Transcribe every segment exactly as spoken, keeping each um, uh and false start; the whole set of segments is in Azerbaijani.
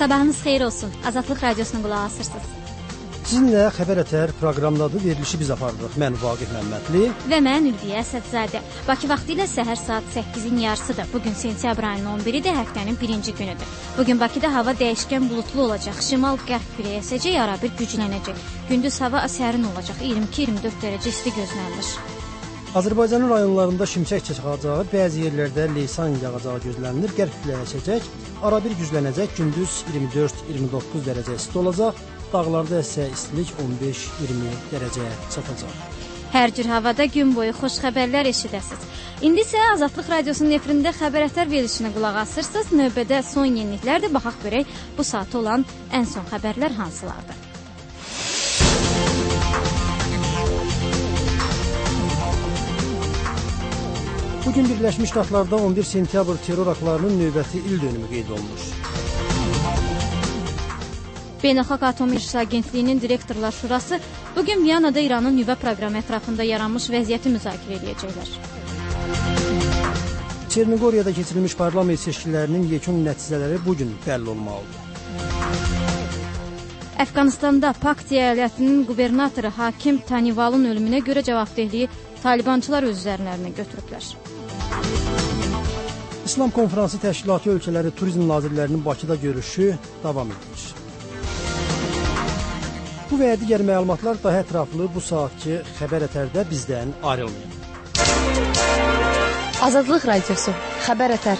Sabahınız xeyir olsun. Azadlıq Radiosuna qulaq asırsınız. Sizinlə Xəbər Ətər proqramladı verilişi biz apardıq. Mən Vaqif Məmmədli və mən Ülviyə Əsədzadə. Bakı vaxtı ilə səhər saat səkkizin yarısıdır. Bugün sentyabr ayının on biridir, həftənin birinci günüdür. Bugün Bakıda hava dəyişkən bulutlu olacaq. Şimal-qərb küləyi əsəcək, arabir güclənəcək. Gündüz hava sərin olacaq. iyirmi iki iyirmi dörd dərəcə isti gözlənilir. Azərbaycanın rayonlarında şimşək çaxacağı, bəzi yerlərdə leysan yağacağı gözlənilir. Qərb küləyi əsəcək, arabir güclənəcək. Gündüz iyirmi dörd iyirmi doqquz dərəcə isti olacaq. Dağlarda isə istilik on beş iyirmi dərəcəyə çatacaq. Hər cür havada gün boyu xoş xəbərlər eşidəsiniz. İndi isə Azadlıq Radiosunun efirində Xəbər Ətər verilişinə qulaq asırsınız. Növbədə son yeniliklərdir. Baxaq görək bu saat olan ən son xəbərlər hansılardır. Bugün Birləşmiş Ştatlarda on bir sentyabr terror aktlarının növbəti il dönümü qeyd olunur. Beynəlxalq Atom Enerjisi Agentliyinin Direktorlar Şurası bugün Viyanada İranın nüvə proqramı ətrafında yaranmış vəziyyəti müzakirə edəcəklər. Çernogoriyada keçirilmiş parlament seçkilərinin yekun nəticələri bugün bəlli olmalıdır. Əfqanistanda Paktiya əyalətinin qubernatoru Hakim Tanivalın ölümünə görə cavabdehliyi Talibançılar öz üzərlərinə götürüblər. İslam Konfransı Təşkilatı ölkələri turizm nazirlərinin Bakıda görüşü davam edir. Bu və digər məlumatlar daha ətraflı bu saatki Xəbər Ətərdə bizdən ayrılmayın. Azadlıq Radiosu, Xəbər Ətər.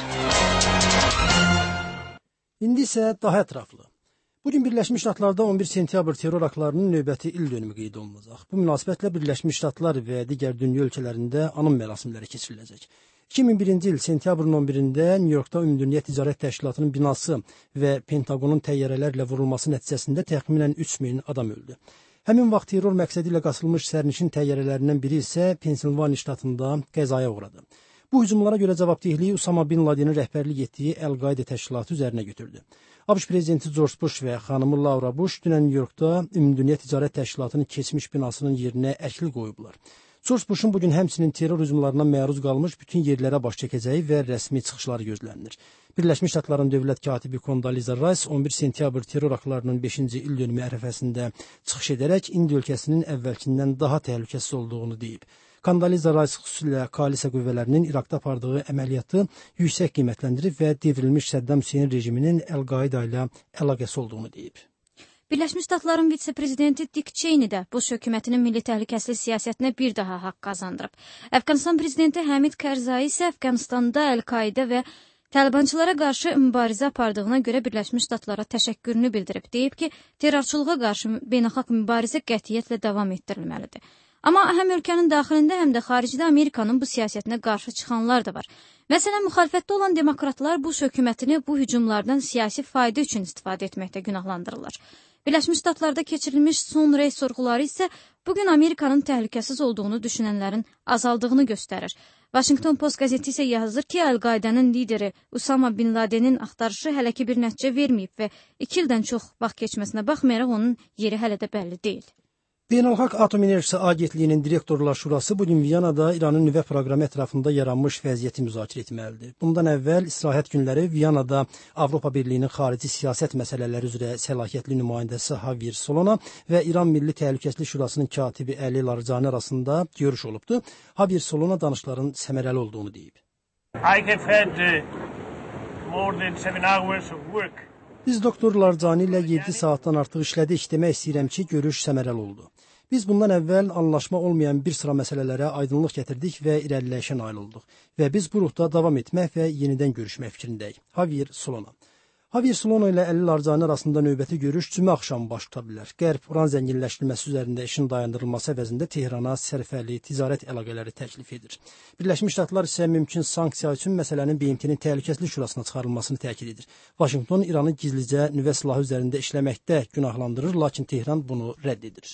İndi isə daha ətraflı. Bugün Birləşmiş Ştatlarda on bir sentyabr terror aktlarının növbəti il dönümü qeyd olunacaq. Bu münasibətlə Birləşmiş Ştatlar və digər dünya ölkələrində anım mərasimləri keçiriləcək. iki min birinci il sentyabrın on birində Nyu-Yorkda Ümumdünya Ticarət Təşkilatının binası və Pentaqonun təyyarələrlə vurulması nəticəsində təxminən üç min adam öldü. Həmin vaxt terror məqsədi ilə qasılmış sərnişin təyyarələrindən biri isə Pensilvaniya ştatında qəzaya uğradı. Bu hücumlara görə cavabdehliyi Usama bin Ladenin rəhbərlik etdiyi Əl-Qaidə təşkilatı üzərinə götürdü. ABŞ prezidenti George Bush və xanımı Laura Bush dünən Nyu-Yorkda Ümumdünya Ticarət Təşkilatının keçmiş binasının yerinə əkli qoyublar. George Bush'un bugün həmçinin terror hücumlarına məruz qalmış bütün yerlərə baş çəkəcəyi və rəsmi çıxışları gözlənilir. Birləşmiş Ştatların dövlət katibi Condoleezza Rice on bir sentyabr terror aktlarının beşinci il dönümü ərəfəsində çıxış edərək İndi ölkəsinin əvvəlkindən daha təhlükəsiz olduğunu deyib. Condoleezza Rice xüsusilə koalisiya qüvvələrinin İraqda apardığı əməliyyatı yüksək qiymətləndirib və devrilmiş Səddam Hüseyn rejiminin Əl-Qaidə ilə əlaqəsi olduğunu deyib. Birləşmiş Ştatların vitse-prezidenti Dick Cheney də Bush hökumətinin milli təhlükəsizlik siyasətinə bir daha haqq qazandırıb. Əfqanistan prezidenti Həmid Kərzai isə Əfqanistanda Əl-Qaidə və Talibançılara qarşı mübarizə apardığına görə Birləşmiş Ştatlara təşəkkürünü bildirib. Deyib ki, terrorçuluğa qarşı beynəlxalq mübarizə qətiyyətlə davam etdirilməlidir. Amma həm ölkənin daxilində, həm də xaricdə Amerikanın bu siyasətinə qarşı çıxanlar da var. Məsələn, müxalifətdə olan demokratlar Bush hökumətini bu hücumlardan siyasi fayda üçün istifadə etməkdə günahlandırırlar. Birləşmiş Ştatlarda keçirilmiş son rey sorğuları isə bugün Amerikanın təhlükəsiz olduğunu düşünənlərin azaldığını göstərir. Washington Post qəzeti isə yazır ki, Əl-Qaidənin lideri Usama bin Ladenin axtarışı hələ ki bir nəticə verməyib və iki ildən çox vaxt keçməsinə baxmayaraq onun yeri hələ də bəlli deyil. Beynəlxalq Atom Enerjisi Agentliyinin Direktorlar Şurası bugün Viyanada İranın nüvə proqramı ətrafında yaranmış vəziyyəti müzakirə etməlidir. Bundan əvvəl istirahət günləri Viyanada Avropa Birliyinin xarici siyasət məsələləri üzrə səlahiyyətli nümayəndəsi Javier Solana və İran Milli Təhlükəsizlik Şurasının katibi Əli Larijani arasında görüş olubdu. Javier Solana danışıqların səmərəli olduğunu deyib. I have had uh, more than seven hours of work. Biz doktor Larijani ilə yeddi saatdan artıq işlədik, demək istəyirəm ki, görüş səmərəli oldu. Biz bundan əvvəl anlaşma olmayan bir sıra məsələlərə aydınlıq gətirdik və irəliləyişə nail olduq. Və biz bu ruhda davam etmək və yenidən görüşmək fikrindəyik. Javier Solana. Javier Solana ilə Əli Larijani arasında növbəti görüş cümə axşamı baş tuta bilər. Qərb uran zənginləşdirilməsi üzərində işin dayandırılması əvəzində Tehrana sərfəli ticarət əlaqələri təklif edir. Birləşmiş Ştatlar isə mümkün sanksiya üçün məsələnin B M T-nin Təhlükəsizlik Şurasına çıxarılmasını təkid edir. Vaşinqton İranı gizlicə nüvə silahı üzərində işləməkdə günahlandırır, lakin Tehran bunu rədd edir.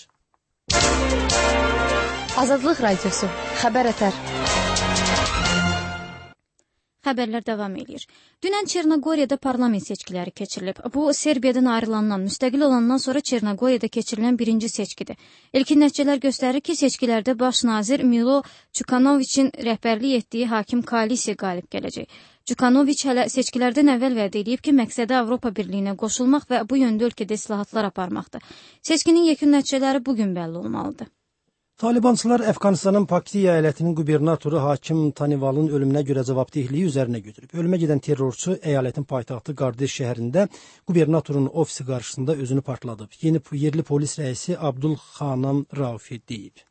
Azadlıq Radiosu, Xəbər Ətər. Xəbərlər davam edir. Dünən Çernogoriyada parlament seçkiləri keçirilib. Bu, Serbiyadan ayrılandan, müstəqil olandan sonra Çernogoriyada keçirilən birinci seçkidir. İlkin nəticələr göstərir ki, seçkilərdə baş nazir Milo Çukanoviçin rəhbərlik etdiyi hakim koalisiya qalib gələcək. Cukanoviç hələ seçkilərdən əvvəl vəd edib ki, məqsədi Avropa Birliyinə qoşulmaq və bu yöndə ölkədə islahatlar aparmaqdır. Seçkinin yekun nəticələri bugün bəlli olmalıdır. Talibançılar Əfqanistanın Pakti əyalətinin qubernatoru hakim Tanivalın ölümünə görə cavabdehliyi üzərinə götürüb. Ölümə gedən terrorçu əyalətin paytaxtı Qardeş şəhərində qubernatorun ofisi qarşısında özünü partladıb. Yeni yerli polis rəisi Abdul Xanam Raufi deyib.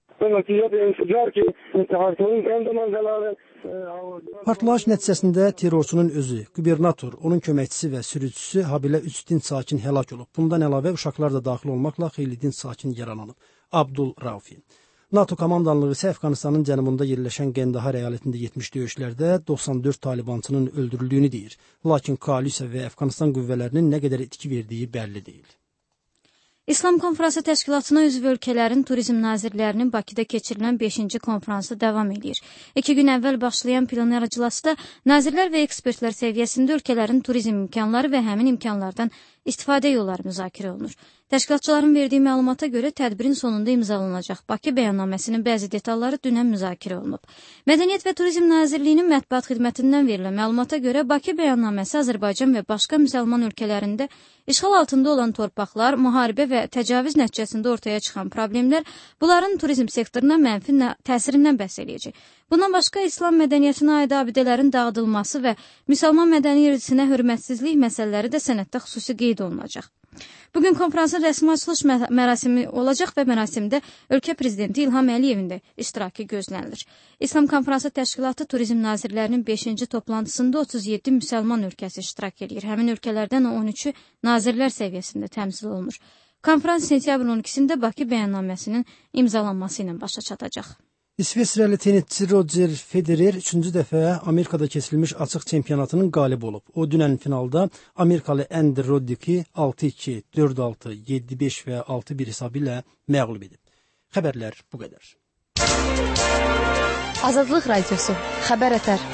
Partlayış nəticəsində terrorçunun özü, qubernator, onun köməkçisi və sürücüsü habelə üç dinc sakin həlak olub. Bundan əlavə uşaqlar da daxil olmaqla xeyli dinc sakin yaralanıb. Abdul Raufi. NATO komandanlığı isə Əfqanistanın cənubunda yerləşən Qəndahar əyalətində yetmiş döyüşlərdə doxsan dörd talibançının öldürüldüyünü deyir. Lakin koalisiya və Əfqanistan qüvvələrinin nə qədər itki verdiyi bəlli deyil. İslam Konfransı Təşkilatına üzv ölkələrin turizm nazirlərinin Bakıda keçirilən beşinci konfransı davam edir. İki gün əvvəl başlayan plenar iclasda nazirlər və ekspertlər səviyyəsində ölkələrin turizm imkanları və həmin imkanlardan istifadə yolları müzakirə olunur. Təşkilatçıların verdiyi məlumata görə tədbirin sonunda imzalanacaq Bakı bəyannaməsinin bəzi detalları dünən müzakirə olunub. Mədəniyyət və Turizm Nazirliyinin mətbuat xidmətindən verilən məlumata görə Bakı bəyannaməsi Azərbaycan və başqa müsəlman ölkələrində işğal altında olan torpaqlar, müharibə və təcavüz nəticəsində ortaya çıxan problemlər bunların turizm sektoruna mənfi təsirindən bəhs edəcək. Bundan başqa İslam mədəniyyətinə aid abidələrin dağıdılması və müsəlman mədəni irdisinə hörmətsizlik məsələləri də sənəddə xüsusi qeyd olunacaq. Bugün konferansın rəsmi açılış mərasimi olacaq və mərasimdə ölkə prezidenti İlham Əliyevin də iştirakı gözlənilir. İslam Konfransı Təşkilatı Turizm Nazirlərinin beşinci toplantısında otuz yeddi müsəlman ölkəsi iştirak edir. Həmin ölkələrdən on üçü nazirlər səviyyəsində təmsil olunur. Konfrans sentyabrın on ikisində Bakı bəyannaməsinin imzalanması ilə başa çatacaq. İsveçrəli tennisçi Roger Federer üçüncü dəfə Amerikada keçirilmiş açıq çempionatının qalibi olub. O dünən finalda Amerikalı Andy Roddick'i altı iki, dörd altı, yeddi beş və altı bir hesabı ilə məğlub edib. Xəbərlər bu qədər. Azadlıq Radiosu, Xəbər Ətər.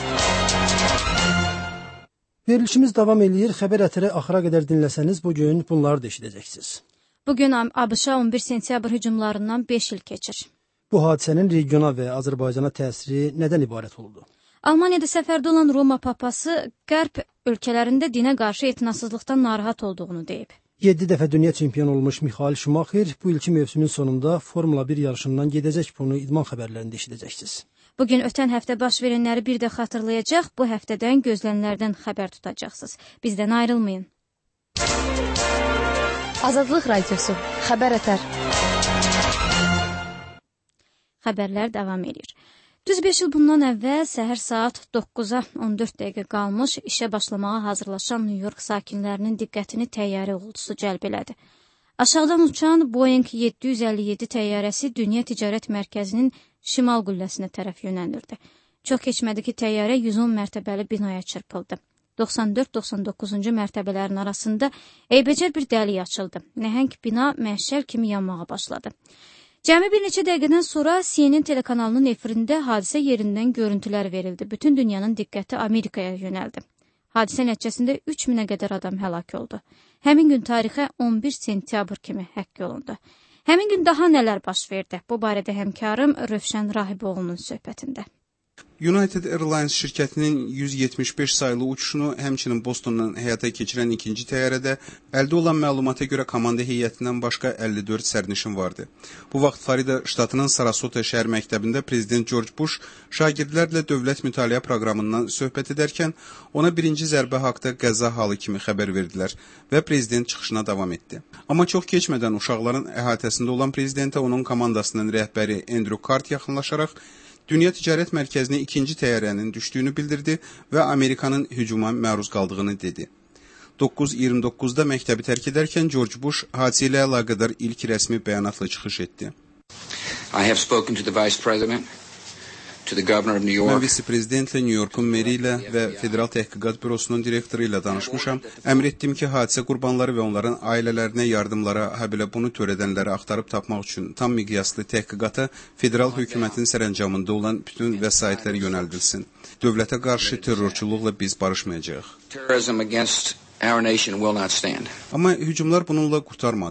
Verilişimiz davam edir. Xəbər Ətəri axıra qədər dinləsəniz bugün bunları da eşidəcəksiniz. Bugün ABŞ-a on bir sentyabr hücumlarından beş il keçir. Bu hadisənin regiona və Azərbaycana təsiri nədən ibarət oldu? Almaniyada səfərdə olan Roma papası Qərb ölkələrində dinə qarşı etinasızlıqdan narahat olduğunu deyib. yeddi dəfə dünya çempionu olmuş Michael Schumacher bu ilki mövsümün sonunda Formula bir yarışından gedəcək, bunu idman xəbərlərində eşidəcəksiniz. Bugün ötən həftə baş verənləri bir də xatırlayacaq, bu həftədən gözlənlərdən xəbər tutacaqsınız. Bizdən ayrılmayın. Azadlıq Radiosu, Xəbər Ətər. Xəbərlər davam edir. Düz beş il bundan əvvəl səhər saat doqquza on dörd dəqiqə qalmış işə başlamağa hazırlaşan New York sakinlərinin diqqətini təyyarə uğultusu cəlb elədi. Aşağıdan uçan Boeing yeddi yüz əlli yeddi təyyarəsi Dünya Ticarət Mərkəzinin şimal qülləsinə tərəf yönəlirdi. Çox keçmədi ki, təyyarə yüz on mərtəbəli binaya çırpıldı. doxsan dörd doxsan doqquzuncu mərtəbələrin arasında eybəcər bir dəlik açıldı. Nəhəng bina məhşər kimi yanmağa başladı. Cəmi bir neçə dəqiqədən sonra C N N telekanalının efirində hadisə yerindən görüntülər verildi. Bütün dünyanın diqqəti Amerikaya yönəldi. Hadisə nəticəsində üç minə qədər adam həlak oldu. Həmin gün tarixə on bir sentyabr kimi həkk olundu. Həmin gün daha nələr baş verdi? Bu barədə həmkarım Rövşən Rahiboğlu'nun söhbətində. United Airlines şirkətinin yüz yetmiş beş sayılı uçuşunu, həmçinin Bostondan həyata keçirən ikinci təyyarədə əldə olan məlumata görə komanda heyətindən başqa əlli dörd sərnişin vardı. Bu vaxt Florida ştatının Sarasota şəhər məktəbində prezident George Bush şagirdlərlə dövlət mütaliə proqramından söhbət edərkən ona birinci zərbə haqda qəza halı kimi xəbər verdilər və prezident çıxışına davam etdi. Amma çox keçmədən uşaqların əhatəsində olan prezidentə onun komandasının rəhbəri Andrew Cart yaxınlaşaraq Dünya Ticarət Mərkəzinə ikinci təyyarənin düşdüyünü bildirdi və Amerikanın hücuma məruz qaldığını dedi. doqquz iyirmi doqquzda məktəbi tərk edərkən George Bush hadisə ilə əlaqədar ilk rəsmi bəyanatla çıxış etdi. I have spoken to the Vice President, to the Governor of New York. Mən vitse-prezidentlə, New Yorkun meri ilə və Federal Təhqiqat Bürosunun direktoru ilə danışmışam. Əmr etdim ki, hadisə qurbanları və onların ailələrinə yardımlara, həbilə bunu törədənləri axtarıb tapmaq üçün tam miqyaslı təhqiqata federal hökumətin sərəncamında olan bütün vəsaitlər yönəldilsin. Dövlətə qarşı terrorçuluqla biz barışmayacağıq. Terrorism against our nation will not stand. Amma hücumlar bununla qurtarmadı.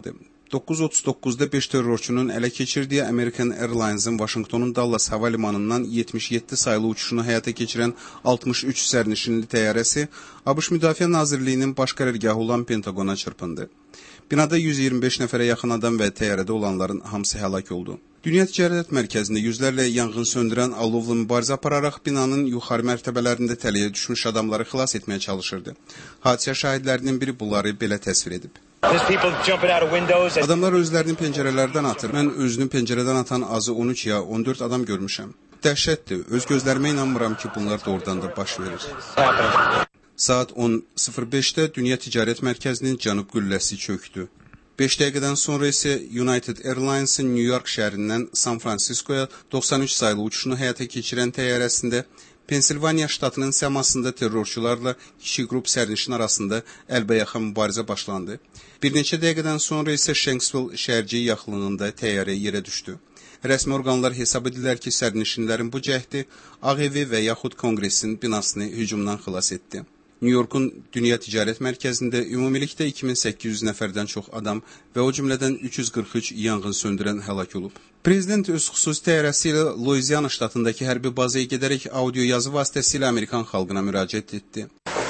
doqquz otuz doqquzda beş terrorçunun ələ keçirdiyi American Airlines-ın Washingtonun Dallas hava limanından yetmiş yeddi saylı uçuşunu həyata keçirən altmış üç sərnişinli təyyarəsi ABŞ Müdafiə Nazirliyinin baş qərargahı olan Pentagona çırpındı. Binada yüz iyirmi beş nəfərə yaxın adam və təyyarədə olanların hamısı həlak oldu. Dünya Ticarət Mərkəzində yüzlərlə yanğın söndürən alovlu mübarizə apararaq binanın yuxarı mərtəbələrində tələyə düşmüş adamları xilas etməyə çalışırdı. Hadisə şahidlərinin biri bunları belə təsvir edib. Adamlar özlərini pəncərələrdən atır. Mən özünü pəncərədən atan azı on üç ya on dörd adam görmüşəm. Dəhşətdir. Öz gözlərimə inanmıram ki, bunlar doğrudan da baş verir. Saat on sıfır beşdə Dünya Ticarət Mərkəzinin cənub qülləsi çökdü. beş dəqiqədən sonra isə United Airlines-ın New York şəhərindən San Franciscoya doxsan üç saylı uçuşunu həyata keçirən təyyarəsində Pensilvaniya ştatının səmasında terrorçularla kiçik qrup sərnişin arasında əlbəyaxa mübarizə başlandı. Bir neçə dəqiqədən sonra isə Shanksville şəhərciyi yaxınlığında təyyarə yerə düşdü. Rəsmi orqanlar hesab edirlər ki, sərnişinlərin bu cəhdi Ağ Evi və yaxud Konqresin binasını hücumdan xilas etdi. New Yorkun Dünya Ticarət Mərkəzində ümumilikdə iki min səkkiz yüz nəfərdən çox adam və o cümlədən üç yüz qırx üç yanğın söndürən həlak olub. Prezident öz xüsusi təyyarəsi ilə Louisiana ştatındakı hərbi bazaya gedərək audio yazı vasitəsilə Amerikan xalqına müraciət etdi.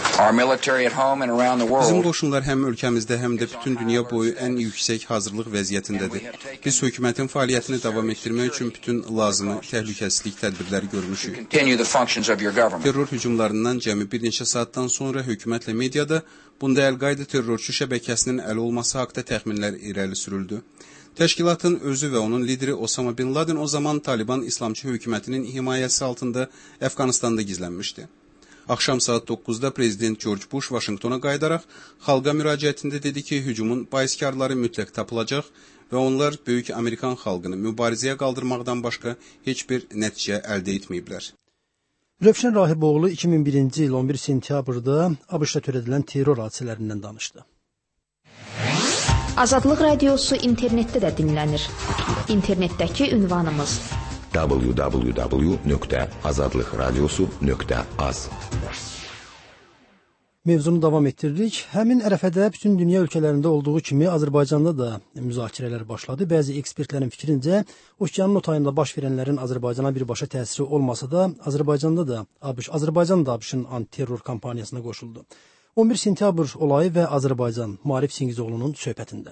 Bizim qoşunlar həm ölkəmizdə, həm də bütün dünya boyu ən yüksək hazırlıq vəziyyətindədir. Biz hökumətin fəaliyyətini davam etdirmək üçün bütün lazımı təhlükəsizlik tədbirləri görmüşük. Terror hücumlarından cəmi bir neçə saatdan sonra hökumətlə mediada bunda Əl-Qayda terrorçu şəbəkəsinin əli olması haqda təxminlər irəli sürüldü. Təşkilatın özü və onun lideri Osama Bin Laden o zaman Taliban İslamçı hökumətinin himayəsi altında Əfqanistanda gizlənmişdi. Axşam saat doqquzda Prezident George Bush Washingtona qayıdaraq xalqa müraciətində dedi ki, hücumun baiskarları mütləq tapılacaq və onlar böyük Amerikan xalqını mübarizəyə qaldırmaqdan başqa heç bir nəticə əldə etməyiblər. Rövşən Rahiboğlu iki min birinci il on bir sentyabrda ABŞ-da törədilən terror hadisələrindən danışdı. Azadlıq Radiosu internetdə də dinlənir. İnternetdəki ünvanımız w w w nöqtə azadlıq radiosu nöqtə az. Mövzunu davam etdiririk. Həmin ərəfədə bütün dünya ölkələrində olduğu kimi Azərbaycanda da müzakirələr başladı. Bəzi ekspertlərin fikrincə, okeanın o tayında baş verənlərin Azərbaycana birbaşa təsiri olmasa da, Azərbaycanda da ABŞ, Azərbaycan da ABŞ-ın antiterror kampaniyasına qoşuldu. on bir sentyabr olayı və Azərbaycan, Maarif Singizoğlu'nun söhbətində.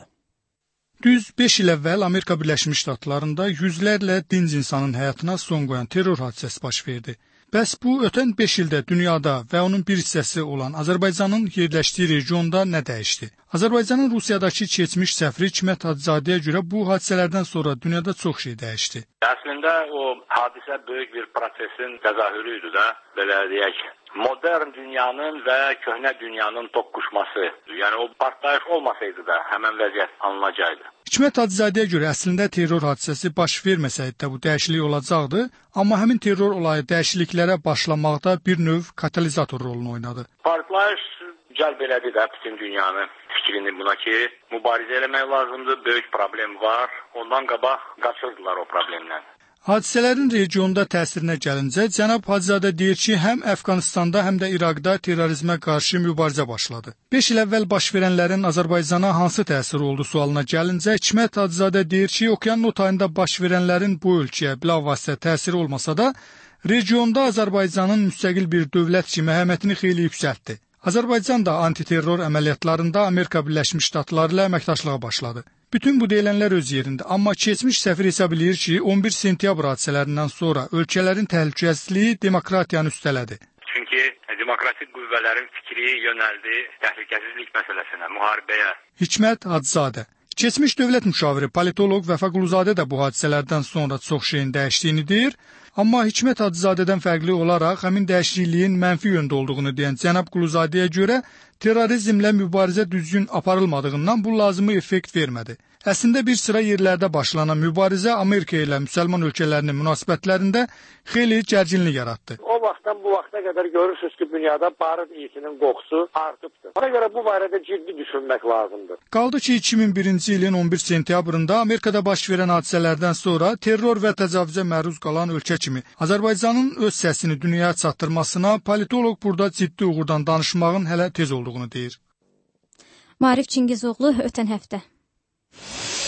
Düz beş il əvvəl Amerika Birləşmiş Ştatlarında yüzlərlə dinc insanın həyatına son qoyan terror hadisəsi baş verdi. Bəs bu, ötən beş ildə dünyada və onun bir hissəsi olan Azərbaycanın yerləşdiyi regionda nə dəyişdi? Azərbaycanın Rusiyadakı keçmiş səfiri Hikmət Hacızadəyə görə bu hadisələrdən sonra dünyada çox şey dəyişdi. Əslində o hadisə böyük bir prosesin təzahürü idi də, belə deyək. Modern dünyanın və köhnə dünyanın toqquşması. Yəni o partlayış olmasaydı da həmin vəziyyət alınacaqdı. Hikmət Hacızadəyə görə əslində terror hadisəsi baş verməsəydi də bu dəyişiklik olacaqdı, amma həmin terror olayı dəyişikliklərə başlamaqda bir növ katalizator rolunu oynadı. Partlayış cəlb elədi də bütün dünyanın fikrini buna ki, mübarizə eləmək lazımdır, böyük problem var, ondan qabaq qaçırdılar o problemdən. Hadisələrin regionda təsirinə gəlincə, cənab Hacızadə deyir ki, həm Əfqanistanda, həm də İraqda terrorizmə qarşı mübarizə başladı. beş il əvvəl baş verənlərin Azərbaycana hansı təsiri oldu sualına gəlincə, Hikmət Hacızadə deyir ki, okeanın o tayında baş verənlərin bu ölkəyə bilavasitə təsiri olmasa da, regionda Azərbaycanın müstəqil bir dövlət kimi əhəmiyyətini xeyli yüksəltdi. Azərbaycan da antiterror əməliyyatlarında Amerika Birləşmiş Ştatları ilə əməkdaşlığa başladı. Bütün bu deyilənlər öz yerində, amma keçmiş səfir hesab edir ki, on bir sentyabr hadisələrindən sonra ölkələrin təhlükəsizliyi demokratiyanı üstələdi. Çünki demokratik qüvvələrin fikri yönəldi təhlükəsizlik məsələsinə, müharibəyə. Hikmət Hacızadə. Keçmiş dövlət müşaviri, politoloq Vəfa Quluzadə də bu hadisələrdən sonra çox şeyin dəyişdiyini deyir, amma Hikmət Hacızadədən fərqli olaraq həmin dəyişikliyin mənfi yöndə olduğunu deyən cənab Quluzadəyə görə terrorizmlə mübarizə düzgün aparılmadığından bu lazımı effekt vermədi. Əslində bir sıra yerlərdə başlanan mübarizə Amerika ilə müsəlman ölkələrinin münasibətlərində xeyli gərginlik yaratdı. O vaxtdan bu vaxta qədər görürsünüz ki, dünyada barıt iyisinin qoxusu artıbdır. Ona görə bu barədə ciddi düşünmək lazımdır. Qaldı ki, iki min birinci ilin on bir sentyabrında Amerikada baş verən hadisələrdən sonra terror və təcavüzə məruz qalan ölkə kimi Azərbaycanın öz səsini dünyaya çatdırmasına politoloq burada ciddi uğurdan danışmağın hələ tez olduğunu deyir. Maarif Çingizoğlu ötən həftə.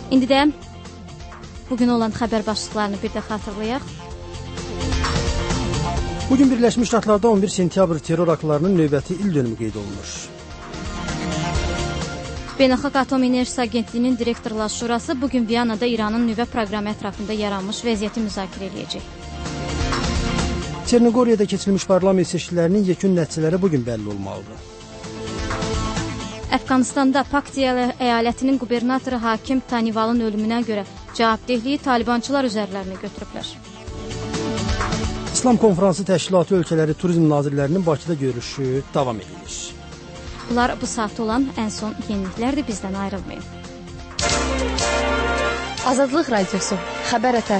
İndi də bugün olan xəbər başlıqlarını bir də xatırlayaq. Bugün Birləşmiş Ştatlarda on bir sentyabr terror aktlarının növbəti il dönümü qeyd olunur. Beynəlxalq Atom Enerjisi Agentliyinin Direktorlar Şurası bugün Viyanada İranın nüvə proqramı ətrafında yaranmış vəziyyəti müzakirə edəcək. Çernogoriyada keçirilmiş parlament seçkilərinin yekun nəticələri bugün bəlli olmalıdır. Əfqanistanda Paktiya əyalətinin qubernatoru hakim Tanivalın ölümünə görə cavabdehliyi talibançılar üzərlərinə götürüblər. İslam Konfransı Təşkilatı ölkələri turizm nazirlərinin Bakıda görüşü davam edilir. Bunlar bu saatda olan ən son yeniliklərdir, bizdən ayrılmayın. Azadlıq Radiosu, xəbər ətər.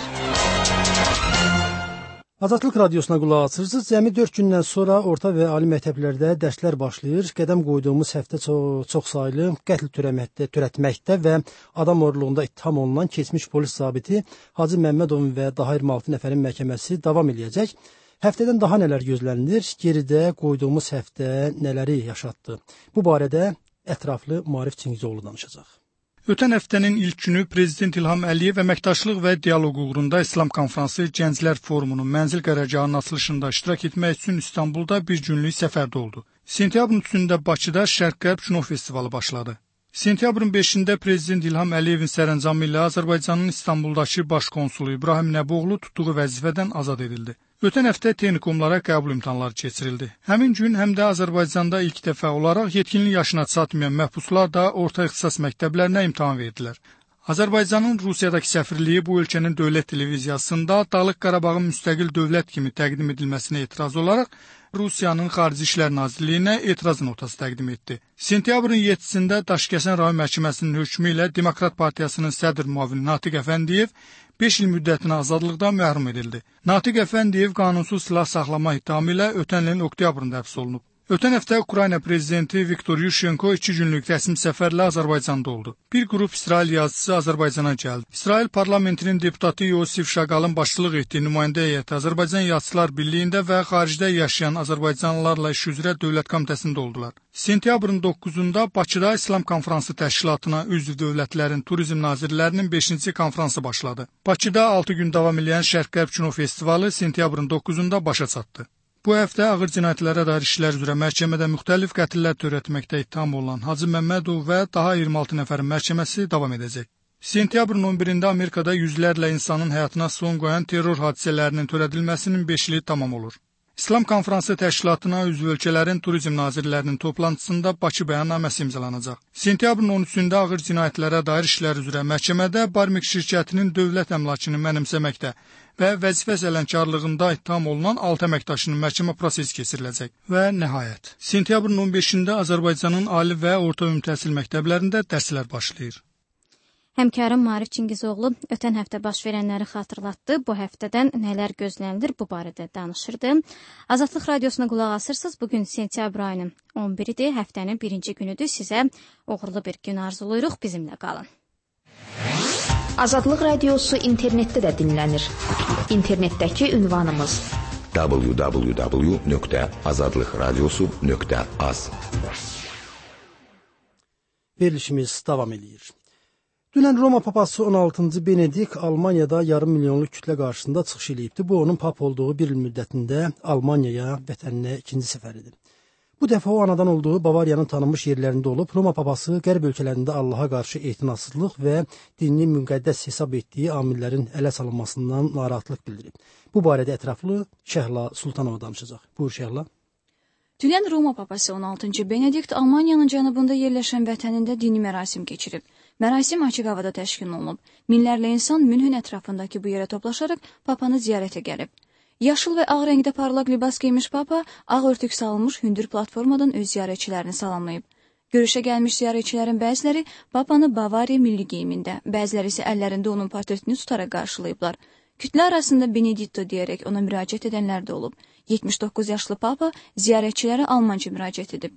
Azadlıq Radiosuna qulaq asırsınız. Cəmi dörd gündən sonra orta və ali məktəblərdə dərslər başlayır. Qədəm qoyduğumuz həftə çox, çox saylı qətl törətməkdə, törətməkdə və adam oğurluğunda ittiham olunan keçmiş polis zabiti Hacı Məmmədovun və daha iyirmi altı nəfərin məhkəməsi davam edəcək. Həftədən daha nələr gözlənilir? Geridə qoyduğumuz həftə nələri yaşatdı? Bu barədə ətraflı Maarif Çingizoğlu danışacaq. Ötən həftənin ilk günü Prezident İlham Əliyev əməkdaşlıq və dialoq uğrunda İslam Konfransı Gənclər Forumunun mənzil qərargahının açılışında iştirak etmək üçün İstanbulda bir günlük səfərdə oldu. Sentyabrın üçündə Bakıda Şərq-Qərb Kino Festivalı başladı. Sentyabrın beşində Prezident İlham Əliyevin sərəncamı ilə Azərbaycanın İstanbuldakı baş konsulu İbrahim Nəboğlu tutduğu vəzifədən azad edildi. Ötən həftə texnikumlara qəbul imtahanları keçirildi. Həmin gün həm də Azərbaycanda ilk dəfə olaraq yetkinlik yaşına çatmayan məhbuslar da orta ixtisas məktəblərinə imtahan verdilər. Azərbaycanın Rusiyadakı səfirliyi bu ölkənin dövlət televiziyasında Dağlıq Qarabağın müstəqil dövlət kimi təqdim edilməsinə etiraz olaraq Rusiyanın Xarici İşlər Nazirliyinə etiraz notası təqdim etdi. Sentyabrın yeddisində Daşkəsən rayon məhkəməsinin hökmü ilə Demokrat Partiyasının sədr müavini Natiq Əfəndiyev beş il müddətinə azadlıqdan məhrum edildi. Natiq Əfəndiyev qanunsuz silah saxlama ittihamı ilə ötən ilin oktyabrında həbs olunub. Ötən həftə Ukrayna prezidenti Viktor Yushchenko iki günlük rəsmi səfərlə Azərbaycanda oldu. Bir qrup İsrail yazıçısı Azərbaycana gəldi. İsrail parlamentinin deputatı Yosif Şaqalın başçılıq etdiyi nümayəndə heyəti Azərbaycan Yazıçılar Birliyində və xaricdə yaşayan azərbaycanlılarla iş üzrə dövlət komitəsində oldular. Sentyabrın doqquzunda Bakıda İslam Konfransı Təşkilatına üzv dövlətlərin turizm nazirlərinin beşinci konfransı başladı. Bakıda altı gün davam edən Şərq-Qərb Kino Festivalı sentyabrın doqquzunda başa çatdı. Bu həftə ağır cinayətlərə dair işlər üzrə məhkəmədə müxtəlif qətllər törətməkdə ittiham olunan Hacı Məmmədov və daha iyirmi altı nəfərin məhkəməsi davam edəcək. Sentyabrın on birində Amerikada yüzlərlə insanın həyatına son qoyan terror hadisələrinin törədilməsinin beş ili tamam olur. İslam Konfransı Təşkilatına üzv ölkələrin turizm nazirlərinin toplantısında Bakı bəyannaməsi imzalanacaq. Sentyabrın on üçündə ağır cinayətlərə dair işlər üzrə məhkəmədə Barmik şirkətinin dövlət əmlakını mənimsəməkdə və vəzifə sələnkarlığında ittiham olunan altı əməkdaşının məhkəmə prosesi keçiriləcək. Və nəhayət, sentyabrın on beşində Azərbaycanın ali və orta ümumi təhsil məktəblərində dərslər başlayır. Həmkarım Maarif Çingizoğlu ötən həftə baş verənləri xatırlatdı. Bu həftədən nələr gözlənilir bu barədə danışırdı. Azadlıq Radiosuna qulaq asırsınız. Bugün sentyabr ayının on biridir. Həftənin birinci günüdür. Sizə uğurlu bir gün arzuluyuruq. Bizimlə qalın. Azadlıq Radiosu internetdə də dinlənir. İnternetdəki ünvanımız w w w nöqtə azadlıq radiosu nöqtə az. Verilişimiz davam edir. Dünən Roma papası on altıncı Benedik Almaniyada yarım milyonluq kütlə qarşısında çıxış edibdi. Bu onun pap olduğu bir il müddətində Almaniyaya, vətəninə ikinci səfəridir. Bu dəfə o anadan olduğu Bavariyanın tanınmış yerlərində olub, Roma papası qərb ölkələrində Allaha qarşı etinasızlıq və dini müqəddəs hesab etdiyi amillərin ələ salınmasından narahatlıq bildirib. Bu barədə ətraflı Şəhla Sultanova danışacaq. Buyur Şəhla. Dünən Roma papası on altıncı Benedikt Almaniyanın cənubunda yerləşən vətənində dini mərasim keçirib. Mərasim açıq havada təşkil olunub. Minlərlə insan Münhen ətrafındakı bu yerə toplaşaraq papanı ziyarətə gəlib. Yaşıl və ağ rəngdə parlaq libas geymiş papa, ağ örtük salınmış hündür platformadan öz ziyarətçilərini salamlayıb. Görüşə gəlmiş ziyarətçilərin bəziləri papanı Bavariya milli geyimində, bəziləri isə əllərində onun portretini tutaraq qarşılayıblar. Kütlə arasında Benedetto deyərək ona müraciət edənlər də olub. yetmiş doqquz yaşlı papa ziyarətçilərə almanca müraciət edib.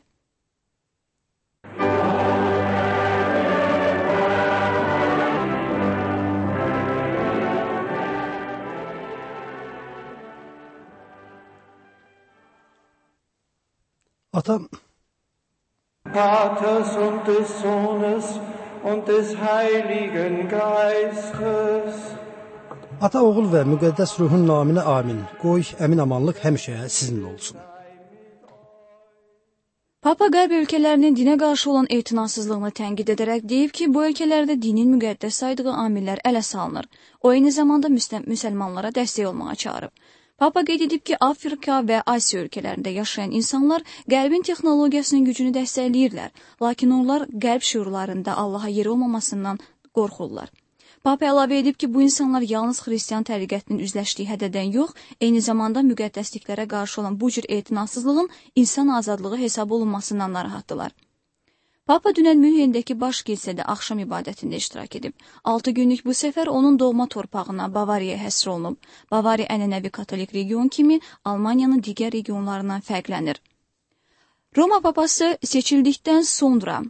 Ata Vaters und des Sohnes und des Heiligen Geistes. Ata, oğul və müqəddəs ruhun naminə amin. Qoy əmin amanlıq həmişə sizinlə olsun. Papa Qərb ölkələrinin dinə qarşı olan etinasızlığını tənqid edərək deyib ki, bu ölkələrdə dinin müqəddəs saydığı amillər ələ salınır. O, eyni zamanda müsəlmanlara dəstək olmağa çağırıb. Papa qeyd edib ki, Afrika və Asiya ölkələrində yaşayan insanlar Qərbin texnologiyasının gücünü dəstəkləyirlər, lakin onlar Qərb şüurlarında Allaha yeri olmamasından qorxurlar. Papa əlavə edib ki, bu insanlar yalnız xristian təriqətinin üzləşdiyi hədədən yox, eyni zamanda müqəddəsliklərə qarşı olan bu cür etinasızlığın insan azadlığı hesab olunmasından narahatdılar. Papa dünən Münhendəki baş kilsədə axşam ibadətində iştirak edib. altı günlük bu səfər onun doğma torpağına, Bavariyaya həsr olunub. Bavariya ənənəvi katolik region kimi Almaniyanın digər regionlarından fərqlənir. Roma papası seçildikdən sonra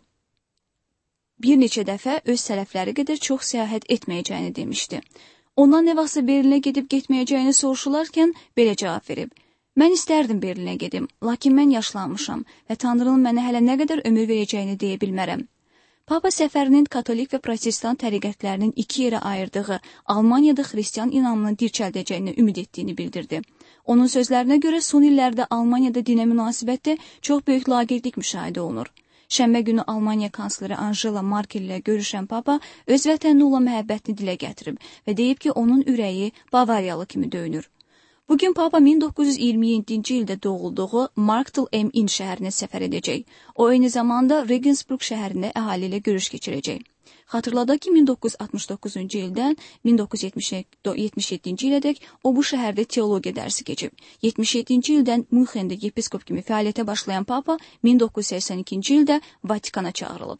bir neçə dəfə öz sələfləri qədər çox səyahət etməyəcəyini demişdi. Ondan nə vaxtsa Berlinə gedib getməyəcəyini soruşularkən belə cavab verib. Mən istərdim Berlinə gedim, lakin mən yaşlanmışam və Tanrının mənə hələ nə qədər ömür verəcəyini deyə bilmərəm. Papa səfərinin katolik və protestan təriqətlərinin iki yerə ayırdığı Almaniyada xristian inanımını dirçəldəcəyini ümid etdiyini bildirdi. Onun sözlərinə görə son illərdə Almaniyada dinə münasibətdə çox böyük laqeydlik müşahidə olunur. Şənbə günü Almaniya kansleri Angela Merkel ilə görüşən Papa öz vətəninə olan məhəbbətini dilə gətirib və deyib ki, onun ürəyi Bavariyalı kimi döyünür. Bugün Papa min doqquz yüz iyirmi yeddinci ildə doğulduğu Marktl am Inn şəhərinə səfər edəcək. O, eyni zamanda Regensburg şəhərində əhali ilə görüş keçirəcək. Xatırladaq ki, min doqquz yüz altmış doqquzuncu ildən min doqquz yüz yetmiş yeddinci ilədək o bu şəhərdə teologiya dərsi keçib. yetmiş yeddinci ildən Münxendə yepiskop kimi fəaliyyətə başlayan Papa min doqquz yüz səksən ikinci ildə Vatikana çağırılıb.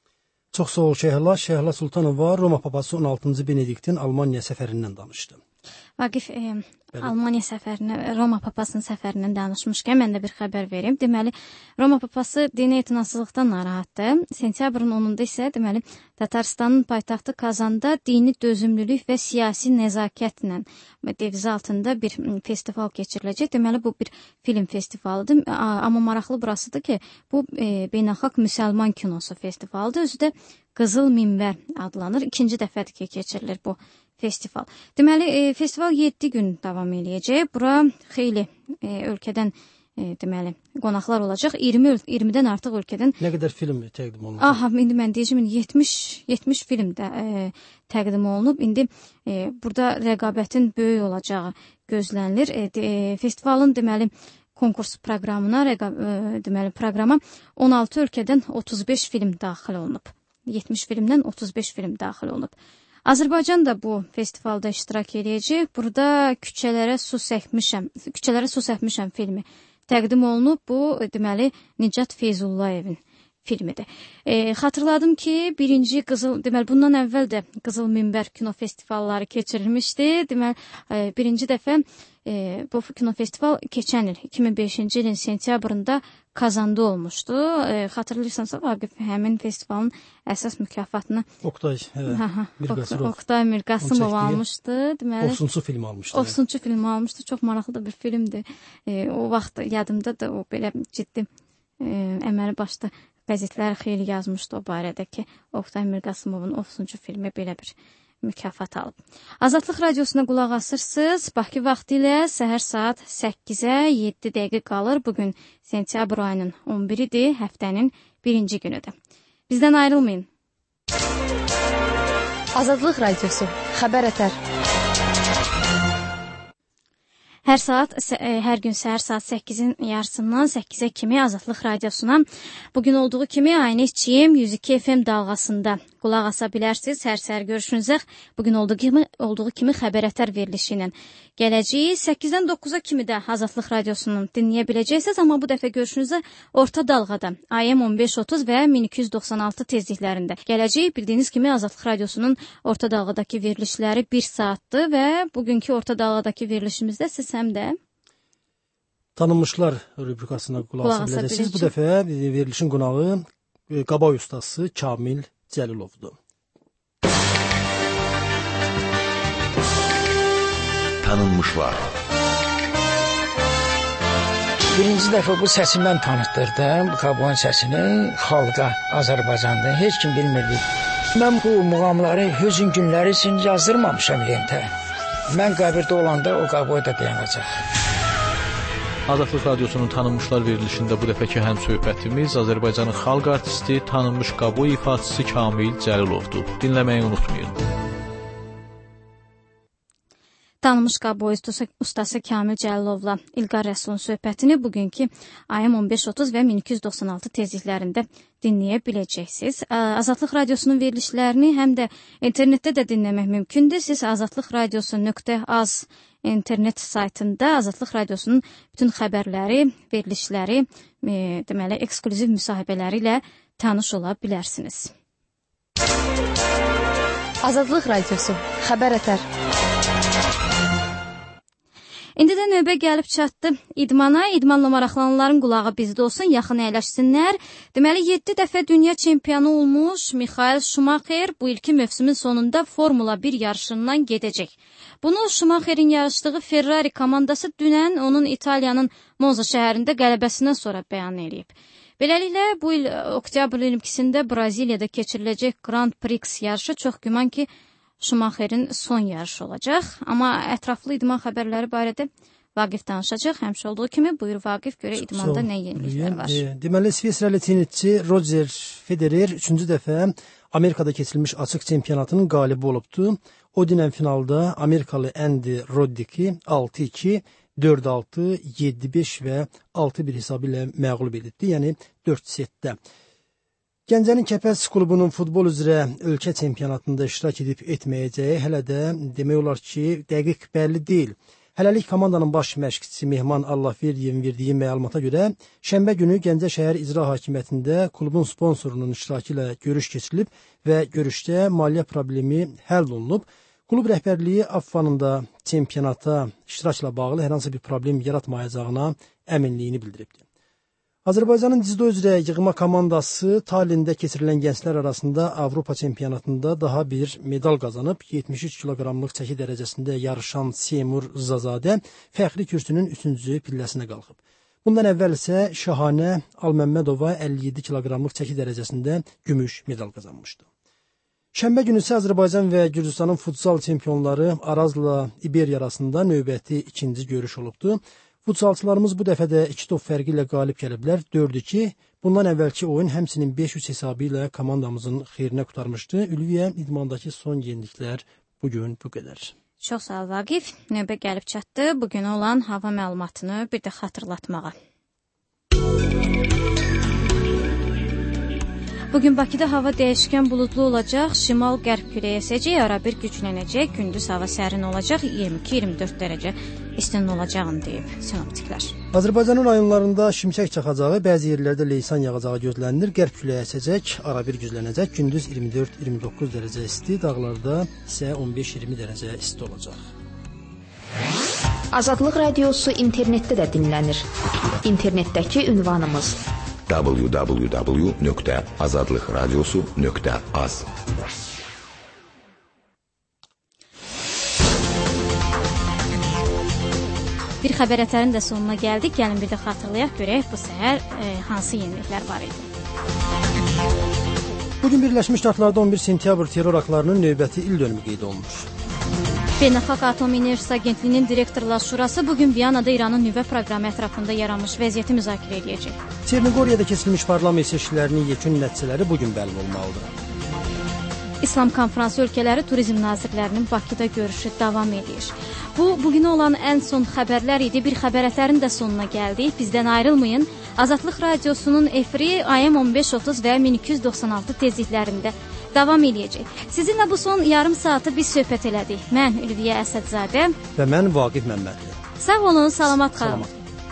Çox sağ ol Şəhla. Şəhla Sultanova Roma papası on altıncı Benediktin Almaniya səfərindən danışdı. Vaqif, e, Almaniya səfərinə, Roma papasının səfərindən danışmışkən mən də bir xəbər verim. Deməli, Roma papası dini etinasızlıqdan narahatdır. Sentyabrın onunda isə, deməli, Tataristanın paytaxtı Kazanda dini dözümlülük və siyasi nəzakətlə devizi altında bir festival keçiriləcək. Deməli, bu bir film festivalıdır. Amma maraqlı burasıdır ki, bu e, beynəlxalq müsəlman kinosu festivalıdır. Özü də Qızıl Minbər adlanır. İkinci dəfədir ki, keçirilir bu festival. Deməli, e, festival yeddi gün davam eləyəcək. Bura xeyli e, ölkədən e, deməli, qonaqlar olacaq. iyirmi iyirmidən artıq ölkədən. Nə qədər film təqdim olunacaq? Aha, indi mən deyəcəm, yetmiş yetmiş film də e, təqdim olunub. İndi e, burada rəqabətin böyük olacağı gözlənilir. E, de, festivalın deməli konkurs proqramına, rəqa, e, deməli proqrama on altı ölkədən otuz beş film daxil olunub. yetmiş filmdən otuz beş film daxil olunub. Azərbaycan da bu festivalda iştirak edəcək. Burada küçələrə su səkmişəm, küçələrə su səkmişəm filmi təqdim olunub. Bu, deməli, Nicat Feyzullayevin filmidir. E, xatırladım ki, birinci Qızıl, deməli, bundan əvvəl də Qızıl Minbər kino festivalları keçirilmişdi. Deməli, e, birinci dəfə e, bu kino festival keçən il, iki min beşinci ilin sentyabrında Kazanda olmuşdu. E, xatırlayırsansa, Vaqif, həmin festivalın əsas mükafatını Oktay hə, Mirqasımov Oktay Mirqasımov almışdı. Deməli, Ofsunçu film almışdı. Ofsunçu film almışdı. Çox maraqlı da bir filmdir. E, o vaxt yadımda da o belə ciddi e, əməli başda qəzetlər xeyli yazmışdı o barədə ki, Oktay Mirqasımovun Ofsunçu filmi belə bir mükafat alıb. Azadlıq radiosuna qulaq asırsınız. Bakı vaxtı ilə səhər saat səkkizə yeddi dəqiqə qalır. Bugün sentyabr ayının on biridir, həftənin birinci günüdür. Bizdən ayrılmayın. Azadlıq radiosu, xəbər ətər. Hər saat, hər gün səhər saat səkkizin yarısından səkkizə kimi Azadlıq radiosuna bugün olduğu kimi Aynı İşçiyim yüz iki F M dalğasında qulaq asa bilərsiniz. Hər səhər görüşünüzə bugün olduğu kimi, olduğu kimi xəbər ətər verilişi ilə gələcəyik. səkkizdən dokkuza kimi də Azadlıq radiosunu dinləyə biləcəksiniz, amma bu dəfə görüşünüzə orta dalğada A M on beş otuz və min iki yüz doxsan altı tezliklərində gələcək. Bildiyiniz kimi Azadlıq radiosunun orta dalğadakı verilişləri bir saatdır və bugünkü orta dalğadakı verilişimizdə siz həm də Tanınmışlar rubrikasına qulaq asa biləcəksiniz. Bu dəfə verilişin qonağı Qabaq ustası Kamil Cəlilovdur. Tanınmışlar. Birinci dəfə bu səsi mən tanıtdırdım, bu qabağın səsini xalqa Azərbaycanda. Heç kim bilmirdi Mən bu muğamları hüzün günləri üçün yazdırmamışam lentə. Mən qəbirdə olanda o qaboy da dayanacaq. Azadlıq Radiosunun tanınmışlar verilişində bu dəfəki həm söhbətimiz Azərbaycanın xalq artisti, tanınmış qaboy ifaçısı Kamil Cəlilovdur. Dinləməyi unutmayın. Tanınmış qaboy ustası Kamil Cəlilovla İlqar Rəsulun söhbətini bugünkü A M on beş otuz və min iki yüz doxsan altı tezliklərində dinləyə biləcəksiniz. Azadlıq Radiosunun verilişlərini həm də internetdə də dinləmək mümkündür. Siz azadlıq radiosu nöqtə az internet saytında Azadlıq Radiosunun bütün xəbərləri, verilişləri, e, deməli, eksklüziv müsahibələri ilə tanış ola bilərsiniz. Azadlıq Radiosu, xəbər ətər. İndi də növbə gəlib çatdı idmana. İdmanla maraqlananların qulağı bizdə olsun, yaxın əyləşsinlər. Deməli, yeddi dəfə dünya çempionu olmuş Michael Schumacher bu ilki mövsümün sonunda Formula bir yarışından gedəcək. Bunu Schumacherin yarışdığı Ferrari komandası dünən onun İtaliyanın Monza şəhərində qələbəsindən sonra bəyan edib. Beləliklə, bu il oktyabr ilkisində Braziliyada keçiriləcək Grand Prix yarışı çox güman ki, Schumacherin son yarışı olacaq. Amma ətraflı idman xəbərləri barədə Vaqif danışacaq. Həmişə olduğu kimi, buyur Vaqif, görə idmanda nə yeniliklər var? E, deməli, Svisrəli tennisçi Roger Federer üçüncü dəfə Amerikada keçirilmiş açıq çempionatının qalibi olubdu. O dünən finalda Amerikalı Andy Roddick'i altı iki, dörd altı, yeddi beş və altı bir hesabı ilə məğlub edildi, yəni dörd setdə. Gəncənin Kəpəz klubunun futbol üzrə ölkə çempionatında iştirak edib etməyəcəyi hələ də demək olar ki, dəqiq bəlli deyil. Hələlik komandanın baş məşqçisi Mehman Allahverdiyevin verdiyi məlumata görə, şənbə günü Gəncə şəhər icra hakimiyyətində klubun sponsorunun iştirakı ilə görüş keçirilib və görüşdə maliyyə problemi həll olunub. Klub rəhbərliyi Affanın da çempionata iştirakla bağlı hər hansı bir problem yaratmayacağına əminliyini bildiribdir. Azərbaycanın Cizdo üzrə yığma komandası Tallinn'də keçirilən gənclər arasında Avropa çempionatında daha bir medal qazanıb. yetmiş üç kiloqramlıq çəki dərəcəsində yarışan Seymur Zazadə fəxri kürsünün üçüncü pilləsinə qalxıb. Bundan əvvəl isə Şahanə Alməmmədova əlli yeddi kiloqramlıq çəki dərəcəsində gümüş medal qazanmışdı. Şənbə günü isə Azərbaycan və Gürcüstanın futsal çempionları Arazla İberiya arasında növbəti ikinci görüş olubdu. Futsalçılarımız bu dəfə də iki top fərqi ilə qalib gəliblər, dörd iki. Bundan əvvəlki oyun həmçinin beş üç hesabı ilə komandamızın xeyrinə qurtarmışdı. Ülviyə idmandakı son yeniliklər bugün bu qədər. Çox sağ ol Vaqif. Növbə gəlib çatdı. Bugün olan hava məlumatını bir də xatırlatmağa. Bugün Bakıda hava dəyişkən buludlu olacaq, şimal-qərb küləyi əsəcək, arabir güclənəcək, gündüz hava sərin olacaq, iyirmi iki iyirmi dörd dərəcə istinin olacağını deyib sinoptiklər. Azərbaycanın rayonlarında şimşək çaxacağı, bəzi yerlərdə leysan yağacağı gözlənilir, qərb küləyi əsəcək, arabir güclənəcək, gündüz iyirmi dörd iyirmi doqquz dərəcə isti, dağlarda isə on beş iyirmi dərəcə isti olacaq. Azadlıq Radiosu internetdə də dinlənir. İnternetdəki ünvanımız w w w nöqtə azadlıq radiosu nöqtə az. Bir xəbər ətərin də sonuna gəldik. Gəlin bir də xatırlayaq, görək bu səhər e, hansı yeniliklər var idi. Bugün Birləşmiş Ştatlarda on bir sentyabr terror aktlarının növbəti il dönümü qeyd olunur. Beynəlxalq Atom Enerjisi Agentliyinin direktorlar şurası bugün Viyanada İranın nüvə proqramı ətrafında yaranmış vəziyyəti müzakirə edəcək. Çernogoriyada keçirilmiş parlament seçkilərinin yekun nəticələri bugün bəlli olmalıdır. İslam konfransı ölkələri turizm nazirlərinin Bakıda görüşü davam edir. Bu, bugün olan ən son xəbərlər idi. Bir xəbər ətərin də sonuna gəldik. Bizdən ayrılmayın. Azadlıq Radiosunun efiri A M on beş otuz və min iki yüz doxsan altı tezliklərində davam edəcək. Sizinlə bu son yarım saatı biz söhbət elədik. Mən Ülviyə Əsədzadə və mən Vaqif Məmmədli. Sağ olun, salamat qalın.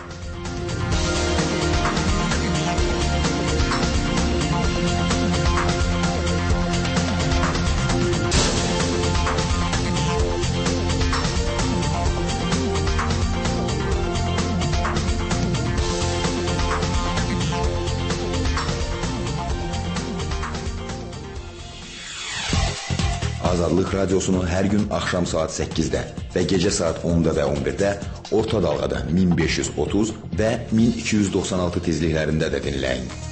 Azadlıq Radiosunu hər gün axşam saat səkkizdə və gecə saat onda və on birdə orta dalğada min beş yüz otuz və min iki yüz doxsan altı tezliklərində də dinləyin.